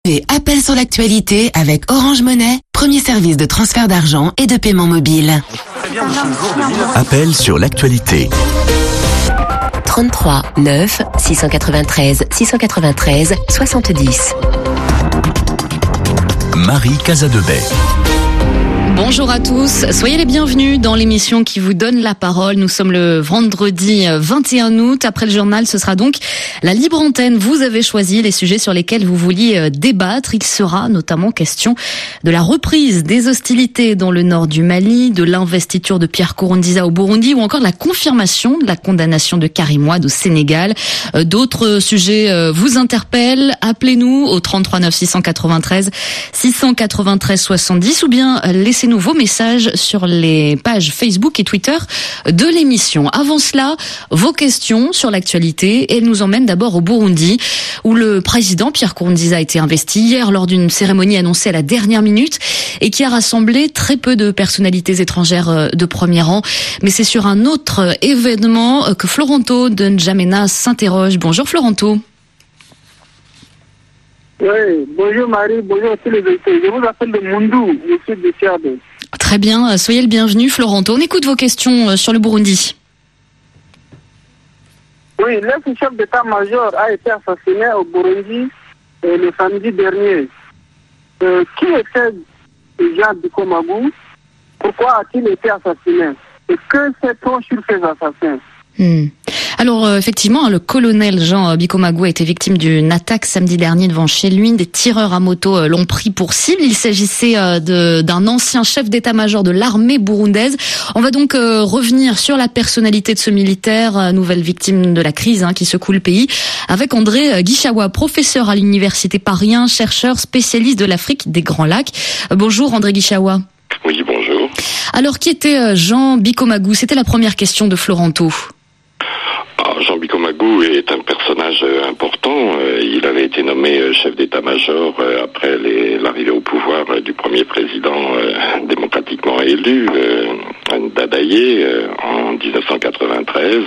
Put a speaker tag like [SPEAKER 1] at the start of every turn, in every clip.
[SPEAKER 1] Appel sur l'actualité avec Orange Money, premier service de transfert d'argent et de paiement mobile.
[SPEAKER 2] Appel sur l'actualité.
[SPEAKER 3] 33 9 693 693 70.
[SPEAKER 2] Marie Casadebey.
[SPEAKER 4] Bonjour à tous, soyez les bienvenus dans l'émission qui vous donne la parole. Nous sommes le vendredi 21 août. Après le journal, ce sera donc la libre antenne. Vous avez choisi les sujets sur lesquels vous vouliez débattre. Il sera notamment question de la reprise des hostilités dans le nord du Mali, de l'investiture de Pierre Nkurunziza au Burundi ou encore de la confirmation de la condamnation de Karim Wade au Sénégal. D'autres sujets vous interpellent. Appelez-nous au 33 9 693 693 70 ou bien laissez-nous vos messages sur les pages Facebook et Twitter de l'émission. Avant cela, vos questions sur l'actualité. Elle nous emmène d'abord au Burundi, où le président Pierre Nkurunziza a été investi hier lors d'une cérémonie annoncée à la dernière minute et qui a rassemblé très peu de personnalités étrangères de premier rang. Mais c'est sur un autre événement que Floranto de N'Djamena s'interroge. Bonjour Floranto.
[SPEAKER 5] Oui, bonjour Marie, bonjour à tous les invités. Je vous appelle de Mundou, je suis de Tchad.
[SPEAKER 4] Très bien, soyez le bienvenu Floranto. On écoute vos questions sur le Burundi.
[SPEAKER 5] Oui, l'ex-chef d'état-major a été assassiné au Burundi le samedi dernier. Qui était Jean Bikomagu? Pourquoi a-t-il été assassiné? Et que sait-on sur ces assassins?
[SPEAKER 4] Alors effectivement, le colonel Jean Bikomagu a été victime d'une attaque samedi dernier devant chez lui. Des tireurs à moto l'ont pris pour cible. Il s'agissait d'un ancien chef d'état-major de l'armée burundaise. On va donc revenir sur la personnalité de ce militaire, nouvelle victime de la crise qui secoue le pays, avec André Guichawa, professeur à l'université Paris 1, chercheur spécialiste de l'Afrique des Grands Lacs. Bonjour André Guichawa.
[SPEAKER 6] Oui, bonjour.
[SPEAKER 4] Alors qui était Jean Bikomagu? C'était la première question de Floranto.
[SPEAKER 6] Jean Bikomagu est un personnage important. Il avait été nommé chef d'état-major après l'arrivée au pouvoir du premier président démocratiquement élu, Dadaye, en 1993.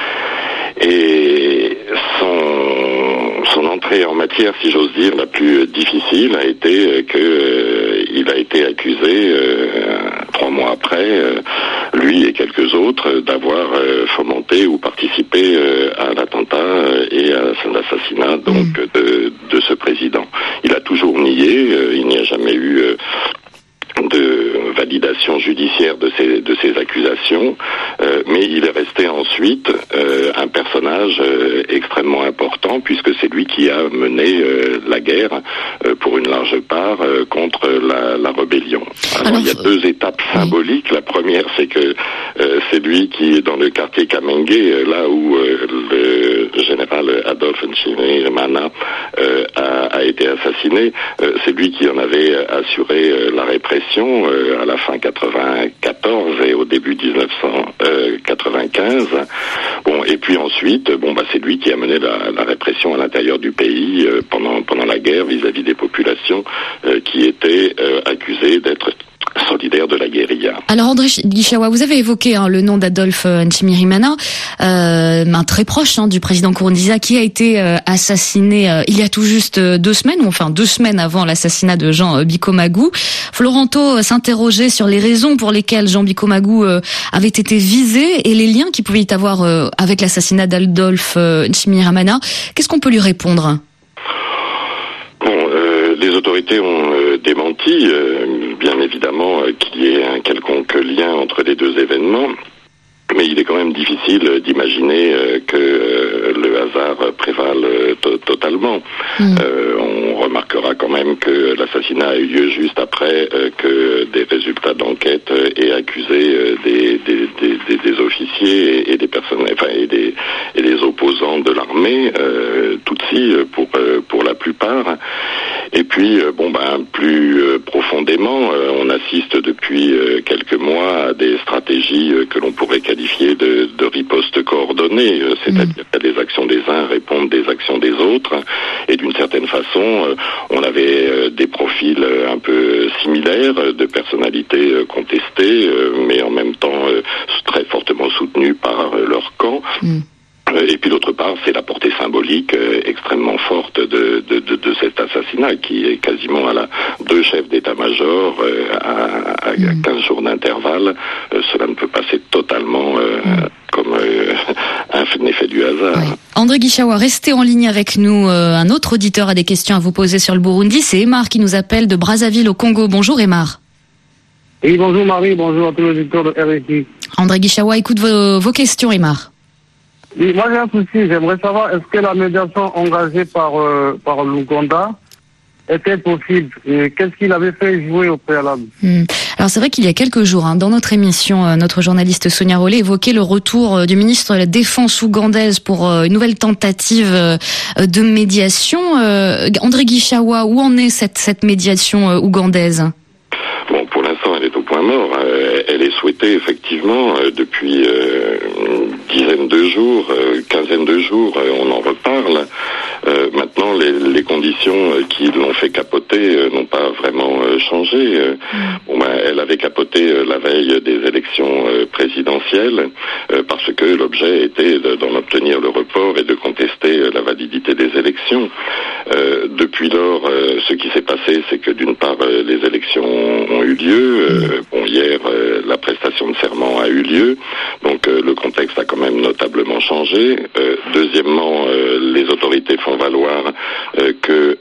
[SPEAKER 6] Et son entrée en matière, si j'ose dire, la plus difficile a été qu'il a été accusé 3 mois après, lui et quelques autres, d'avoir fomenté ou participé à l'attentat et à l'assassinat donc de ce président. Il a toujours nié, il n'y a jamais eu de validation judiciaire de ces accusations, mais il est resté ensuite un personnage extrêmement important puisque c'est lui qui a mené la guerre pour une large part contre la rébellion. Alors il y a 2 étapes symboliques. La première, c'est que c'est lui qui est dans le quartier Kamenge, là où le général Adolphe Nshimirimana a été assassiné. C'est lui qui en avait assuré la répression à la fin 94 et au début 1995. Bon, et puis ensuite, c'est lui qui a mené la répression à l'intérieur du pays pendant la guerre vis-à-vis des populations qui étaient accusées d'être solidaire de la guérilla.
[SPEAKER 4] Alors André Guichawa, vous avez évoqué le nom d'Adolphe Nshimirimana, très proche du président Nkurunziza, qui a été assassiné il y a tout juste 2 semaines, ou enfin 2 semaines avant l'assassinat de Jean Bikomagu. Floranto s'interrogeait sur les raisons pour lesquelles Jean Bikomagu avait été visé et les liens qu'il pouvait y avoir avec l'assassinat d'Adolphe Nshimirimana. Qu'est-ce qu'on peut lui répondre?
[SPEAKER 6] Les autorités ont démenti, bien évidemment, qu'il y ait un quelconque lien entre les 2 événements. Mais il est quand même difficile d'imaginer que le hasard prévale totalement. On remarquera quand même que l'assassinat a eu lieu juste après que des résultats d'enquête aient accusé des officiers et des personnes, et des opposants de l'armée, Tutsi pour la plupart. Et puis, plus profondément, on assiste depuis quelques mois à des stratégies que l'on pourrait qualifier de riposte coordonnée, c'est-à-dire que les actions des uns répondent des actions des autres, et d'une certaine façon, on avait des profils un peu similaires, de personnalités contestées, mais en même temps très fortement soutenues par leur camp. Et puis d'autre part, c'est la portée symbolique extrêmement forte de cet assassinat l'assassinat, qui est quasiment à deux chefs d'état-major à 15 jours d'intervalle. Cela ne peut passer totalement comme un effet du hasard.
[SPEAKER 4] Oui. André Guichawa, restez en ligne avec nous. Un autre auditeur a des questions à vous poser sur le Burundi. C'est Emar qui nous appelle de Brazzaville au Congo. Bonjour Emar.
[SPEAKER 5] Oui, bonjour Marie, bonjour à tous les auditeurs de RFI.
[SPEAKER 4] André Guichawa, écoute vos questions Emar.
[SPEAKER 5] Oui, moi j'ai un souci, j'aimerais savoir est-ce que la médiation engagée par l'Ouganda était possible et qu'est-ce qu'il avait fait jouer au préalable.
[SPEAKER 4] Alors c'est vrai qu'il y a quelques jours, dans notre émission, notre journaliste Sonia Rollet évoquait le retour du ministre de la Défense ougandaise pour une nouvelle tentative de médiation. André Guichawa, où en est cette médiation ougandaise ?
[SPEAKER 6] Bon, pour l'instant, elle est au point mort. Elle est souhaitée effectivement depuis dizaine de jours, quinzaine de jours. On en reparle. Maintenant, les conditions qui l'ont fait capoter n'ont pas vraiment changé. Elle avait capoté la veille des élections présidentielles parce que l'objet était d'en obtenir le report et de contester la validité des élections. Depuis lors, ce qui s'est passé, c'est que d'une part, les élections ont eu lieu. Hier, la prestation de serment a eu lieu. Donc, le contexte a quand même notablement changé. Deuxièmement, les autorités font valoir que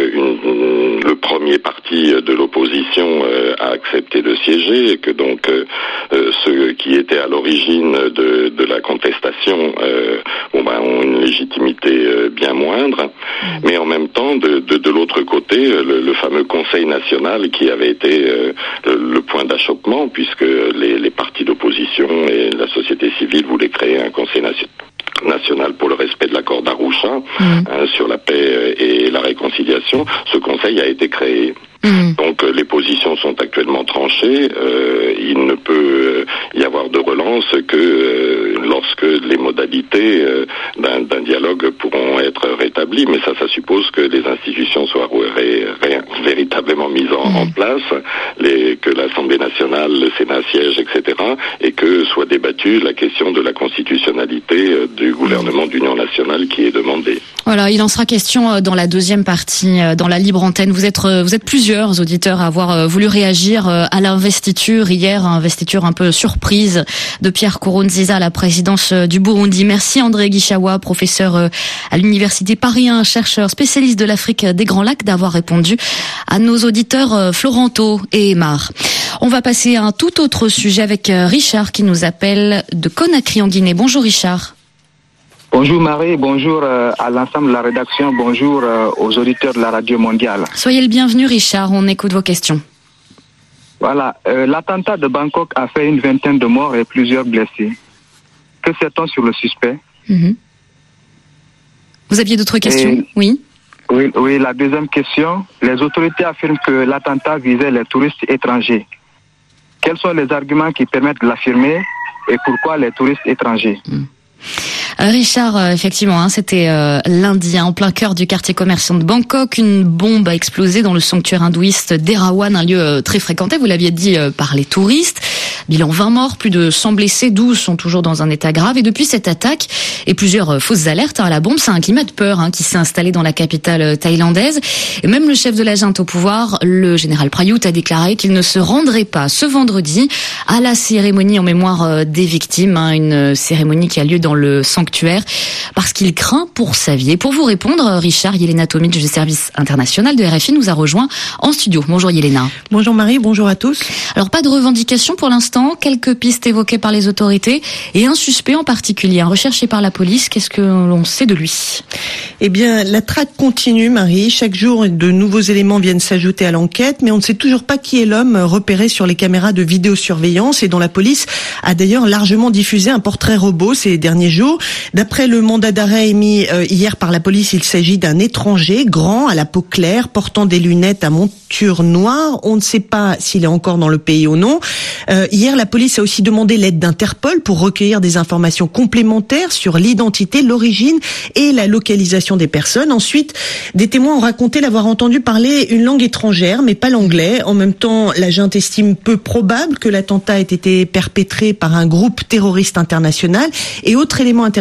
[SPEAKER 6] le premier parti de l'opposition a accepté de siéger et que donc ceux qui étaient à l'origine de la contestation ont une légitimité bien moindre. Mais en même temps, de l'autre côté, le fameux Conseil national qui avait été le point d'achoppement, puisque les partis d'opposition et la société civile voulaient créer un Conseil national pour le respect de l'accord d'Arusha sur la paix et la réconciliation. Ce conseil a été créé. Donc les positions sont actuellement tranchées. Il ne peut y avoir de relance que lorsque les modalités d'un dialogue pourront être rétablies. Mais ça suppose que les institutions soient véritablement mises en place, que l'Assemblée nationale, le Sénat siège, etc. et que soit débattue la question de la constitutionnalité du gouvernement d'union nationale qui est demandée.
[SPEAKER 4] Voilà, il en sera question dans la deuxième partie, dans la libre antenne. Vous êtes plusieurs auditeurs à avoir voulu réagir à l'investiture hier, investiture un peu surprise de Pierre Nkurunziza à la présidence du Burundi. Merci André Guichawa, professeur à l'université Paris 1, chercheur spécialiste de l'Afrique des Grands Lacs, d'avoir répondu à nos auditeurs Florento et Emar. On va passer à un tout autre sujet avec Richard qui nous appelle de Conakry en Guinée. Bonjour Richard.
[SPEAKER 7] Bonjour Marie, bonjour à l'ensemble de la rédaction, bonjour aux auditeurs de la radio mondiale.
[SPEAKER 4] Soyez le bienvenu Richard, on écoute vos questions.
[SPEAKER 7] Voilà, l'attentat de Bangkok a fait une vingtaine de morts et plusieurs blessés. Que sait-on sur le suspect?
[SPEAKER 4] Vous aviez d'autres questions? Oui,
[SPEAKER 7] la deuxième question. Les autorités affirment que l'attentat visait les touristes étrangers. Quels sont les arguments qui permettent de l'affirmer et pourquoi les touristes étrangers?
[SPEAKER 4] Richard, effectivement, c'était lundi, en plein cœur du quartier commerçant de Bangkok. Une bombe a explosé dans le sanctuaire hindouiste d'Erawan, un lieu très fréquenté, vous l'aviez dit, par les touristes. Bilan 20 morts, plus de 100 blessés, 12 sont toujours dans un état grave. Et depuis cette attaque et plusieurs fausses alertes à la bombe, c'est un climat de peur qui s'est installé dans la capitale thaïlandaise. Et même le chef de la junte au pouvoir, le général Prayut, a déclaré qu'il ne se rendrait pas ce vendredi à la cérémonie en mémoire des victimes, une cérémonie qui a lieu dans le sanctuaire, parce qu'il craint pour sa vie. Et pour vous répondre, Richard, Yelena Tomic du service international de RFI nous a rejoint en studio. Bonjour Yelena.
[SPEAKER 8] Bonjour Marie, bonjour à tous.
[SPEAKER 4] Alors pas de revendication pour l'instant, quelques pistes évoquées par les autorités et un suspect en particulier, recherché par la police. Qu'est-ce que l'on sait de lui?
[SPEAKER 8] Eh bien, la traque continue, Marie. Chaque jour, de nouveaux éléments viennent s'ajouter à l'enquête, mais on ne sait toujours pas qui est l'homme repéré sur les caméras de vidéosurveillance et dont la police a d'ailleurs largement diffusé un portrait robot ces derniers jours. D'après le mandat d'arrêt émis hier par la police, il s'agit d'un étranger, grand, à la peau claire, portant des lunettes à monture noire. On ne sait pas s'il est encore dans le pays ou non. Hier, la police a aussi demandé l'aide d'Interpol pour recueillir des informations complémentaires sur l'identité, l'origine et la localisation des personnes. Ensuite, des témoins ont raconté l'avoir entendu parler une langue étrangère, mais pas l'anglais. En même temps, la junte estime peu probable que l'attentat ait été perpétré par un groupe terroriste international. Et autre élément intéressant,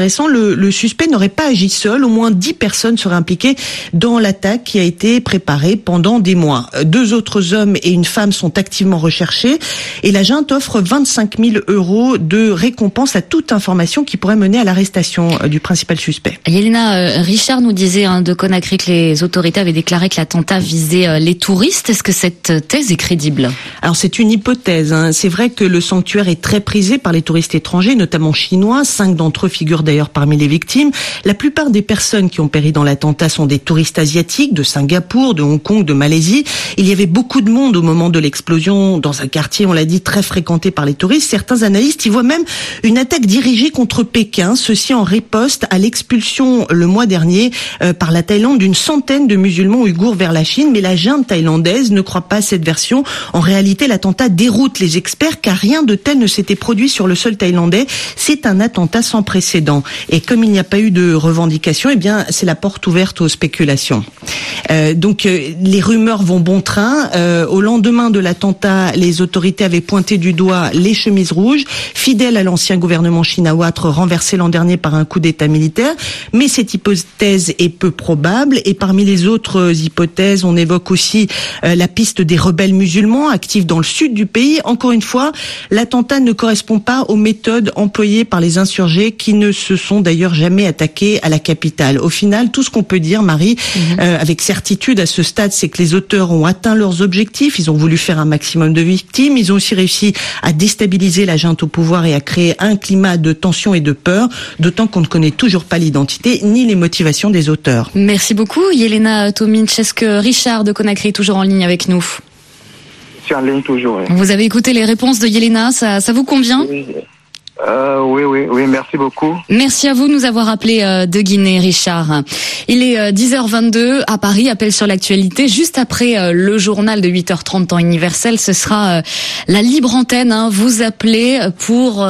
[SPEAKER 8] intéressant, le suspect n'aurait pas agi seul. Au moins 10 personnes seraient impliquées dans l'attaque qui a été préparée pendant des mois. 2 autres hommes et une femme sont activement recherchés et la junte offre 25 000 € de récompense à toute information qui pourrait mener à l'arrestation du principal suspect.
[SPEAKER 4] Yelena, Richard nous disait de Conakry que les autorités avaient déclaré que l'attentat visait les touristes. Est-ce que cette thèse est crédible?
[SPEAKER 8] Alors c'est une hypothèse. C'est vrai que le sanctuaire est très prisé par les touristes étrangers, notamment chinois. 5 d'entre eux figurent d'ailleurs parmi les victimes. La plupart des personnes qui ont péri dans l'attentat sont des touristes asiatiques, de Singapour, de Hong Kong, de Malaisie. Il y avait beaucoup de monde au moment de l'explosion dans un quartier, on l'a dit, très fréquenté par les touristes. Certains analystes y voient même une attaque dirigée contre Pékin, ceci en riposte à l'expulsion le mois dernier par la Thaïlande d'une centaine de musulmans ouïghours vers la Chine. Mais la junte thaïlandaise ne croit pas à cette version. En réalité, l'attentat déroute les experts car rien de tel ne s'était produit sur le sol thaïlandais. C'est un attentat sans précédent. Et comme il n'y a pas eu de revendication, eh bien, c'est la porte ouverte aux spéculations. Donc, les rumeurs vont bon train. Au lendemain de l'attentat, les autorités avaient pointé du doigt les chemises rouges, fidèles à l'ancien gouvernement Shinawatra renversé l'an dernier par un coup d'État militaire. Mais cette hypothèse est peu probable. Et parmi les autres hypothèses, on évoque aussi la piste des rebelles musulmans actifs dans le sud du pays. Encore une fois, l'attentat ne correspond pas aux méthodes employées par les insurgés qui ne se sont d'ailleurs jamais attaqués à la capitale. Au final, tout ce qu'on peut dire, Marie, avec certitude à ce stade, c'est que les auteurs ont atteint leurs objectifs. Ils ont voulu faire un maximum de victimes. Ils ont aussi réussi à déstabiliser la junte au pouvoir et à créer un climat de tension et de peur, d'autant qu'on ne connaît toujours pas l'identité ni les motivations des auteurs.
[SPEAKER 4] Merci beaucoup, Yelena Tomic. Est-ce que Richard de Conakry est toujours en ligne avec nous?
[SPEAKER 7] Je suis en ligne toujours. Oui.
[SPEAKER 4] Vous avez écouté les réponses de Yelena, ça vous convient?
[SPEAKER 7] Oui, merci beaucoup.
[SPEAKER 4] Merci à vous de nous avoir appelé de Guinée, Richard. Il est 10h22 à Paris, appel sur l'actualité. Juste après le journal de 8h30 temps universel, ce sera la libre antenne. Vous appelez pour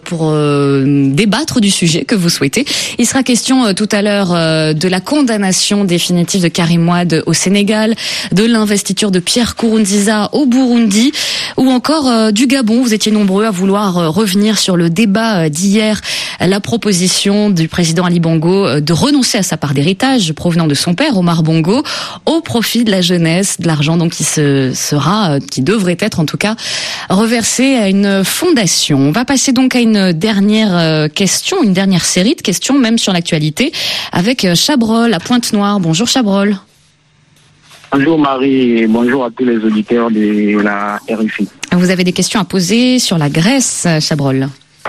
[SPEAKER 4] débattre du sujet que vous souhaitez. Il sera question tout à l'heure de la condamnation définitive de Karim Wade au Sénégal, de l'investiture de Pierre Nkurunziza au Burundi, ou encore du Gabon. Vous étiez nombreux à vouloir revenir sur le débat d'hier, la proposition du président Ali Bongo de renoncer à sa part d'héritage provenant de son père Omar Bongo au profit de la jeunesse, de l'argent donc qui devrait être en tout cas reversé à une fondation. On va passer donc à une dernière question, une dernière série de questions même sur l'actualité avec Chabrol à Pointe-Noire. Bonjour Chabrol.
[SPEAKER 5] Bonjour Marie et bonjour à tous les auditeurs de la RFI.
[SPEAKER 4] Vous avez des questions à poser sur la Grèce, Chabrol?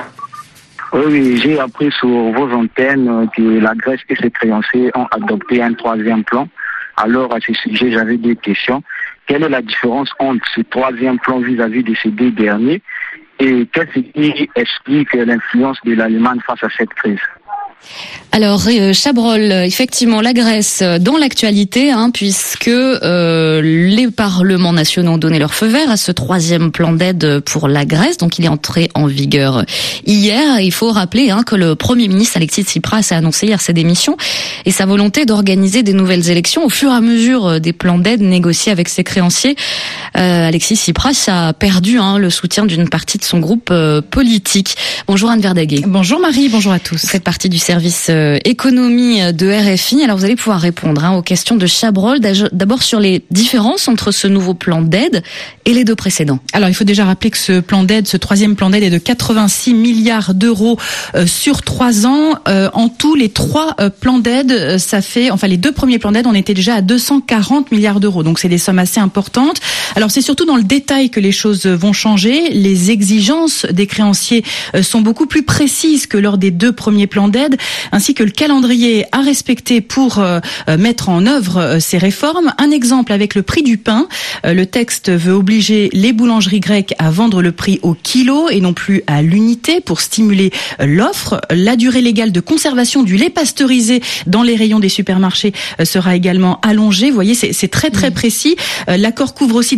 [SPEAKER 5] Oui, j'ai appris sur vos antennes que la Grèce et ses créanciers ont adopté un 3e plan. Alors, à ce sujet, j'avais des questions. Quelle est la différence entre ce 3e plan vis-à-vis de ces 2 derniers? Et qu'est-ce qui explique l'influence de l'Allemagne face à cette crise?
[SPEAKER 4] Alors Chabrol, effectivement la Grèce dans l'actualité, puisque les parlements nationaux ont donné leur feu vert à ce 3e plan d'aide pour la Grèce, donc il est entré en vigueur hier. Il faut rappeler que le Premier ministre Alexis Tsipras a annoncé hier sa démission et sa volonté d'organiser des nouvelles élections au fur et à mesure des plans d'aide négociés avec ses créanciers. Alexis Tsipras a perdu le soutien d'une partie de son groupe politique. Bonjour Anne Verdaguet.
[SPEAKER 9] Bonjour Marie, bonjour à tous.
[SPEAKER 4] Vous faites partie du service économie de RFI. Alors vous allez pouvoir répondre aux questions de Chabrol, d'abord sur les différences entre ce nouveau plan d'aide et les 2 précédents.
[SPEAKER 9] Alors il faut déjà rappeler que ce plan d'aide, ce 3e plan d'aide est de 86 milliards d'euros sur 3 ans. En tout, les 3 plans d'aide, les 2 premiers plans d'aide, on était déjà à 240 milliards d'euros. Donc c'est des sommes assez importantes. Alors c'est surtout dans le détail que les choses vont changer. Les exigences des créanciers sont beaucoup plus précises que lors des 2 premiers plans d'aide, ainsi que le calendrier à respecter pour mettre en œuvre ces réformes. Un exemple avec le prix du pain. Le texte veut obliger les boulangeries grecques à vendre le prix au kilo et non plus à l'unité pour stimuler l'offre. La durée légale de conservation du lait pasteurisé dans les rayons des supermarchés sera également allongée. Vous voyez, c'est très très précis. L'accord couvre aussi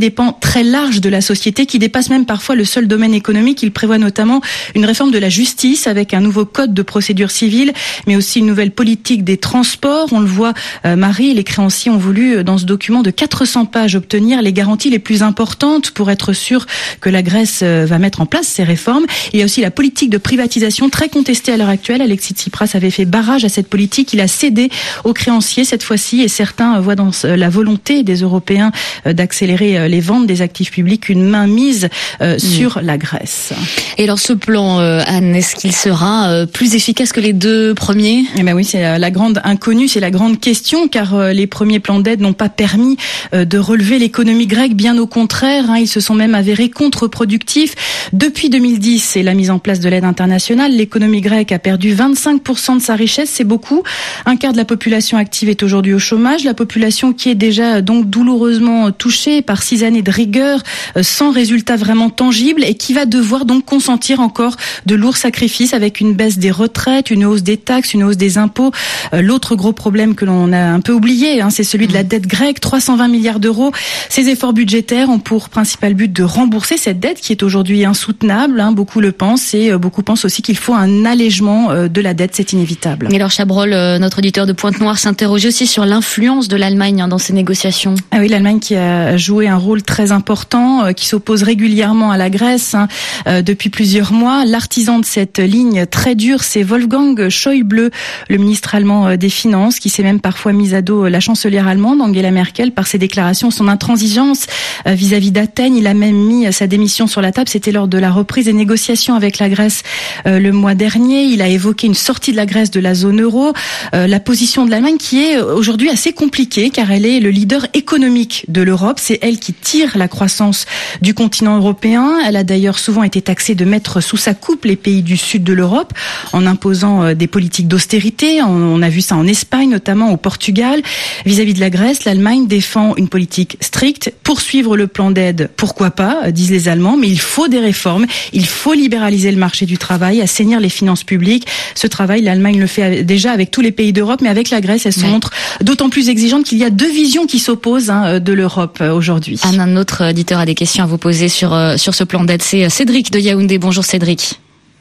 [SPEAKER 9] dépend très large de la société, qui dépasse même parfois le seul domaine économique. Il prévoit notamment une réforme de la justice avec un nouveau code de procédure civile, mais aussi une nouvelle politique des transports. On le voit, Marie, les créanciers ont voulu, dans ce document de 400 pages, obtenir les garanties les plus importantes pour être sûr que la Grèce va mettre en place ces réformes. Il y a aussi la politique de privatisation très contestée à l'heure actuelle. Alexis Tsipras avait fait barrage à cette politique. Il a cédé aux créanciers cette fois-ci, et certains voient dans la volonté des Européens d'accélérer les ventes des actifs publics une mainmise sur la Grèce.
[SPEAKER 4] Et alors ce plan, Anne, est-ce qu'il sera plus efficace que les deux premiers ?
[SPEAKER 9] Eh ben oui, c'est la grande inconnue, c'est la grande question, car les premiers plans d'aide n'ont pas permis de relever l'économie grecque, bien au contraire, ils se sont même avérés contre-productifs. Depuis 2010 et la mise en place de l'aide internationale, l'économie grecque a perdu 25% de sa richesse, c'est beaucoup. Un quart de la population active est aujourd'hui au chômage, la population qui est déjà donc douloureusement touchée par 6 années de rigueur, sans résultat vraiment tangible, et qui va devoir donc consentir encore de lourds sacrifices avec une baisse des retraites, une hausse des taxes, une hausse des impôts. L'autre gros problème que l'on a un peu oublié, c'est celui de la dette grecque, 320 milliards d'euros. Ces efforts budgétaires ont pour principal but de rembourser cette dette qui est aujourd'hui insoutenable, beaucoup le pensent, et beaucoup pensent aussi qu'il faut un allègement de la dette, c'est inévitable.
[SPEAKER 4] Et alors Chabrol, notre auditeur de Pointe-Noire, s'interroge aussi sur l'influence de l'Allemagne dans ces négociations.
[SPEAKER 9] Ah oui, l'Allemagne qui a joué un rôle très important, qui s'oppose régulièrement à la Grèce depuis plusieurs mois. L'artisan de cette ligne très dure, c'est Wolfgang Schäuble, le ministre allemand des Finances, qui s'est même parfois mis à dos la chancelière allemande, Angela Merkel, par ses déclarations, son intransigeance vis-à-vis d'Athènes. Il a même mis sa démission sur la table. C'était lors de la reprise des négociations avec la Grèce le mois dernier. Il a évoqué une sortie de la Grèce de la zone euro. La position de l'Allemagne qui est aujourd'hui assez compliquée, car elle est le leader économique de l'Europe. C'est elle qui tire la croissance du continent européen. Elle a d'ailleurs souvent été taxée de mettre sous sa coupe les pays du sud de l'Europe en imposant des politiques d'austérité. On a vu ça en Espagne, notamment au Portugal. Vis-à-vis de la Grèce, l'Allemagne défend une politique stricte. Poursuivre le plan d'aide, pourquoi pas, disent les Allemands, mais il faut des réformes. Il faut libéraliser le marché du travail, assainir les finances publiques. Ce travail, l'Allemagne le fait déjà avec tous les pays d'Europe, mais avec la Grèce, elle se montre d'autant plus exigeante qu'il y a deux visions qui s'opposent de l'Europe aujourd'hui.
[SPEAKER 4] Anne, un autre auditeur a des questions à vous poser sur ce plan d'aide. C'est Cédric de Yaoundé. Bonjour Cédric.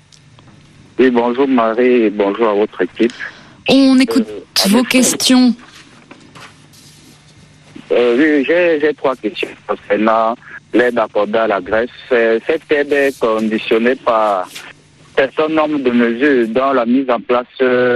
[SPEAKER 10] Oui, bonjour Marie et bonjour à votre équipe.
[SPEAKER 4] On écoute vos questions.
[SPEAKER 10] Oui, j'ai 3 questions concernant l'aide accordée à la Grèce. Cette aide est conditionnée par un certain nombre de mesures dans la mise en place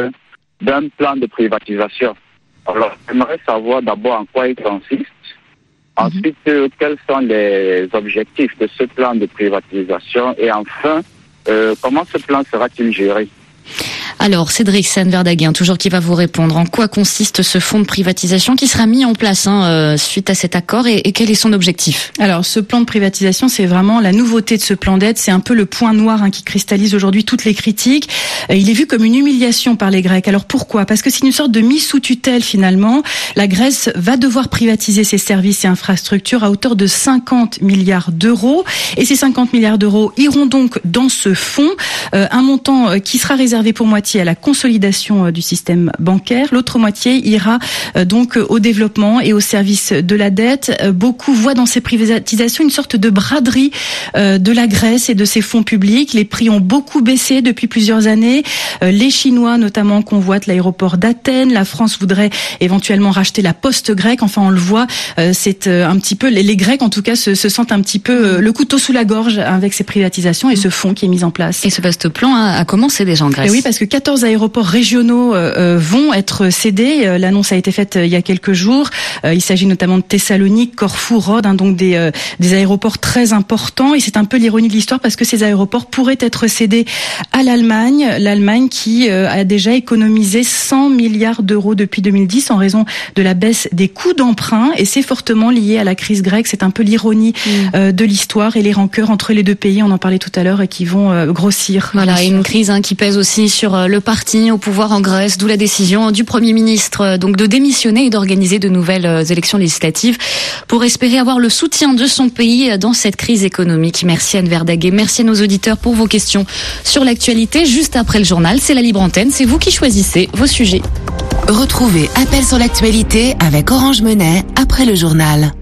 [SPEAKER 10] d'un plan de privatisation. Alors, j'aimerais savoir d'abord en quoi il consiste. Ensuite, quels sont les objectifs de ce plan de privatisation et enfin, comment ce plan sera-t-il géré?
[SPEAKER 4] Alors, Cédric Sanne-Verdaguin, toujours qui va vous répondre. En quoi consiste ce fonds de privatisation qui sera mis en place suite à cet accord et quel est son objectif?
[SPEAKER 9] Alors, ce plan de privatisation, c'est vraiment la nouveauté de ce plan d'aide. C'est un peu le point noir qui cristallise aujourd'hui toutes les critiques. Il est vu comme une humiliation par les Grecs. Alors pourquoi? Parce que c'est une sorte de mise sous tutelle finalement. La Grèce va devoir privatiser ses services et infrastructures à hauteur de 50 milliards d'euros. Et ces 50 milliards d'euros iront donc dans ce fonds. Un montant qui sera réservé pour moitié à la consolidation du système bancaire. L'autre moitié ira donc au développement et au service de la dette. Beaucoup voient dans ces privatisations une sorte de braderie de la Grèce et de ses fonds publics. Les prix ont beaucoup baissé depuis plusieurs années. Les Chinois notamment convoitent l'aéroport d'Athènes. La France voudrait éventuellement racheter la poste grecque. Enfin, on le voit, c'est un petit peu les Grecs en tout cas se sentent un petit peu le couteau sous la gorge avec ces privatisations et ce fonds qui est mis en place.
[SPEAKER 4] Et ce vaste plan a commencé déjà en Grèce.
[SPEAKER 9] Et oui, parce que 14 aéroports régionaux vont être cédés. L'annonce a été faite il y a quelques jours. Il s'agit notamment de Thessalonique, Corfou, Rhodes, donc des aéroports très importants. Et c'est un peu l'ironie de l'histoire parce que ces aéroports pourraient être cédés à l'Allemagne. L'Allemagne qui a déjà économisé 100 milliards d'euros depuis 2010 en raison de la baisse des coûts d'emprunt. Et c'est fortement lié à la crise grecque. C'est un peu l'ironie de l'histoire et les rancœurs entre les deux pays. On en parlait tout à l'heure et qui vont grossir.
[SPEAKER 4] Voilà, et une crise qui pèse aussi sur le parti au pouvoir en Grèce, d'où la décision du Premier ministre donc de démissionner et d'organiser de nouvelles élections législatives pour espérer avoir le soutien de son pays dans cette crise économique. Merci Anne Verdaguet, merci à nos auditeurs pour vos questions sur l'actualité. Juste après le journal, c'est la libre antenne, c'est vous qui choisissez vos sujets.
[SPEAKER 1] Retrouvez Appel sur l'actualité avec Orange Monnaie après le journal.